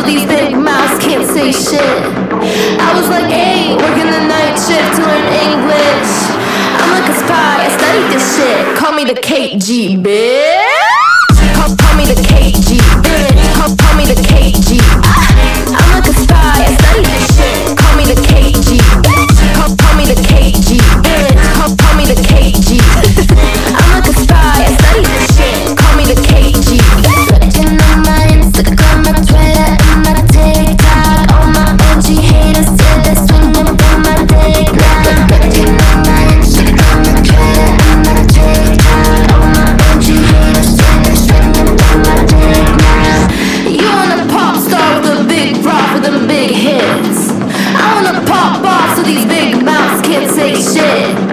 these big mouths can't say shit. I was like 8, working the night shift to learn English. I'm like a spy, I studied this shit. Call me the KG, bitch. Call me the KG, bitch. Call me the KG. I'm like a spy, I studied this shit. Call me the KG, bitch. Call me the KG, bitch. Call me the KG. I'm like a spy, I studied this shit. Call me the KG. Looking on my Instagram, my Twitter, and my TikTok. All my OG haters say they're swinging from my dick now. Looking on my Instagram, my Twitter, and my TikTok. All my OG haters say they're swinging from my dick now. You want a pop star with a big rock with them big hits. I want a pop